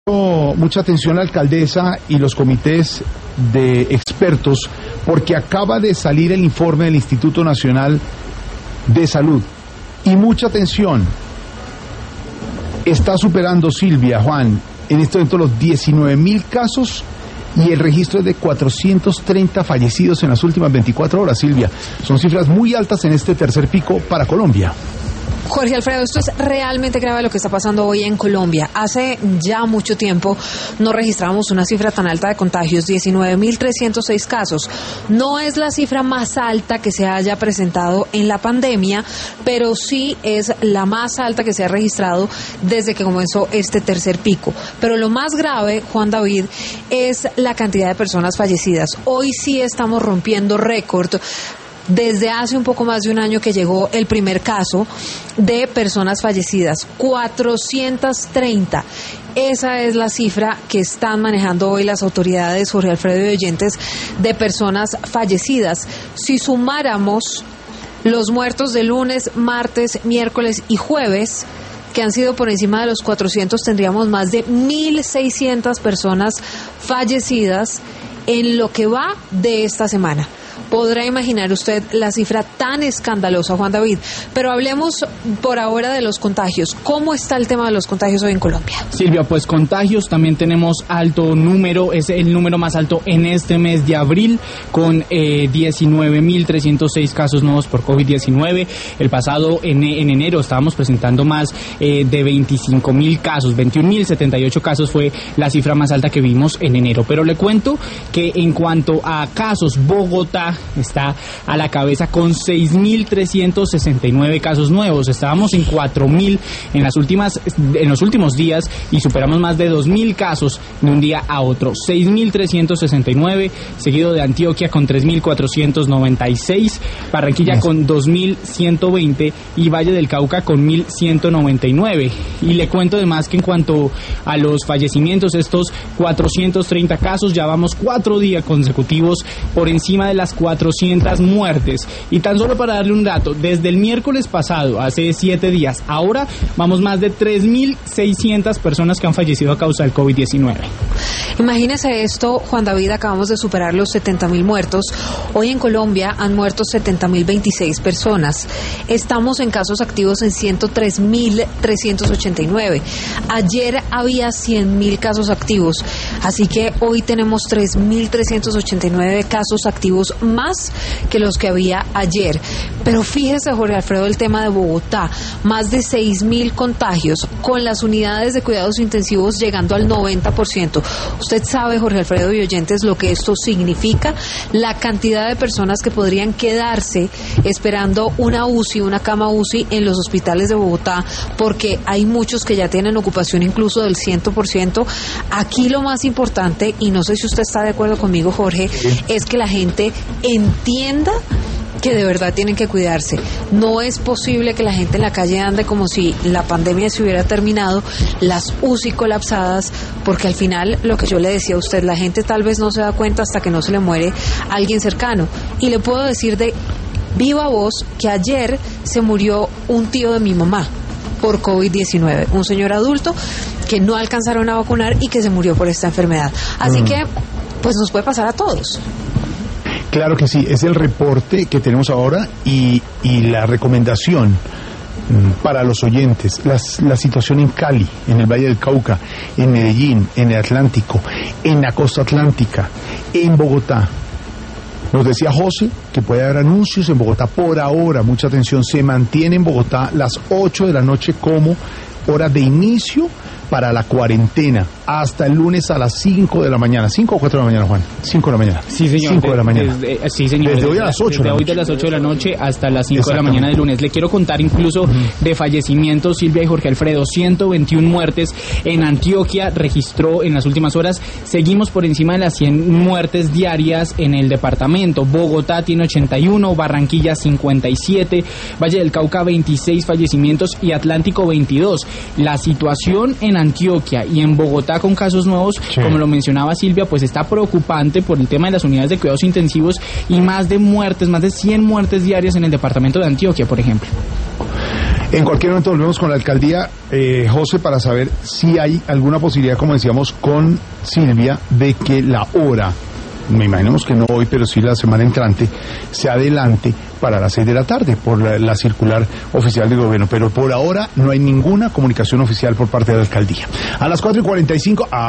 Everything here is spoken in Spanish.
Mucha atención la alcaldesa y los comités de expertos porque acaba de salir el informe del Instituto Nacional de Salud y mucha atención, está superando, Silvia, Juan, en este momento los 19.000 casos y el registro es de 430 fallecidos en las últimas 24 horas, Silvia. Son cifras muy altas en este tercer pico para Colombia. Jorge Alfredo, esto es realmente grave lo que está pasando hoy en Colombia. Hace ya mucho tiempo no registramos una cifra tan alta de contagios, 19.306 casos. No es la cifra más alta que se haya presentado en la pandemia, pero sí es la más alta que se ha registrado desde que comenzó este tercer pico. Pero lo más grave, Juan David, es la cantidad de personas fallecidas. Hoy sí estamos rompiendo récord. Desde hace un poco más de un año que llegó el primer caso de personas fallecidas, 430. Esa es la cifra que están manejando hoy las autoridades, Jorge Alfredo y oyentes, de personas fallecidas. Si sumáramos los muertos de lunes, martes, miércoles y jueves, que han sido por encima de los 400, tendríamos más de 1.600 personas fallecidas en lo que va de esta semana. Podrá imaginar usted la cifra tan escandalosa, Juan David. Pero hablemos por ahora de los contagios. ¿Cómo está el tema de los contagios hoy en Colombia? Silvia, pues contagios también tenemos alto número, es el número más alto en este mes de abril, con 19.306 casos nuevos por COVID-19. El pasado, en enero, estábamos presentando más de 25.000 casos, 21.078 casos fue la cifra más alta que vimos en enero. Pero le cuento que en cuanto a casos, Bogotá está a la cabeza con 6.369 casos nuevos. Estábamos en 4.000 en los últimos días y superamos más de 2.000 casos de un día a otro. 6.369, seguido de Antioquia con 3.496, Barranquilla con 2.120 y Valle del Cauca con 1.199. Y le cuento además que en cuanto a los fallecimientos, estos 430 casos, ya vamos 4 días consecutivos por encima de las 400 muertes. Y tan solo para darle un dato, desde el miércoles pasado, hace 7 días, ahora vamos más de 3.600 personas que han fallecido a causa del COVID-19. Imagínese esto, Juan David, acabamos de superar los 70.000 muertos. Hoy en Colombia han muerto 70.026 personas. Estamos en casos activos en 103.389. Ayer había 100.000 casos activos, así que hoy tenemos 3.389 casos activos más que los que había ayer. Pero fíjese, Jorge Alfredo, el tema de Bogotá, más de 6.000 contagios, con las unidades de cuidados intensivos llegando al 90%. Usted sabe, Jorge Alfredo y oyentes, lo que esto significa, la cantidad de personas que podrían quedarse esperando una UCI, una cama UCI en los hospitales de Bogotá, porque hay muchos que ya tienen ocupación incluso del 100%. Aquí lo más importante, y no sé si usted está de acuerdo conmigo, Jorge, es que la gente entienda que de verdad tienen que cuidarse. No es posible que la gente en la calle ande como si la pandemia se hubiera terminado, las UCI colapsadas, porque al final, lo que yo le decía a usted, la gente tal vez no se da cuenta hasta que no se le muere alguien cercano. Y le puedo decir de viva voz que ayer se murió un tío de mi mamá por COVID-19, un señor adulto que no alcanzaron a vacunar y que se murió por esta enfermedad. Así que, pues nos puede pasar a todos. Claro que sí, es el reporte que tenemos ahora y la recomendación para los oyentes, la situación en Cali, en el Valle del Cauca, en Medellín, en el Atlántico, en la costa atlántica, en Bogotá. Nos decía José que puede haber anuncios en Bogotá por ahora, mucha atención, se mantiene en Bogotá las 8 de la noche como hora de inicio para la cuarentena, hasta el lunes a las 5 de la mañana. 5 o 4 de la mañana, Juan. 5 de la mañana. Sí, señor. 5 de la mañana. Sí, señor. Desde hoy a las 8 de la noche. Desde hoy de las 8 de la noche hasta las 5 de la mañana del lunes. Le quiero contar incluso de fallecimientos, Silvia y Jorge Alfredo. 121 muertes en Antioquia registró en las últimas horas. Seguimos por encima de las 100 muertes diarias en el departamento. Bogotá tiene 81, Barranquilla 57, Valle del Cauca 26 fallecimientos y Atlántico 22. La situación en Antioquia y en Bogotá con casos nuevos, sí, como lo mencionaba Silvia, pues está preocupante por el tema de las unidades de cuidados intensivos y más de 100 muertes diarias en el departamento de Antioquia, por ejemplo. En cualquier momento volvemos con la alcaldía, José, para saber si hay alguna posibilidad, como decíamos con Silvia, de que la hora, me imaginamos que no hoy, pero sí la semana entrante, se adelante para las 6 de la tarde por la circular oficial del gobierno. Pero por ahora no hay ninguna comunicación oficial por parte de la alcaldía. A las 4:45...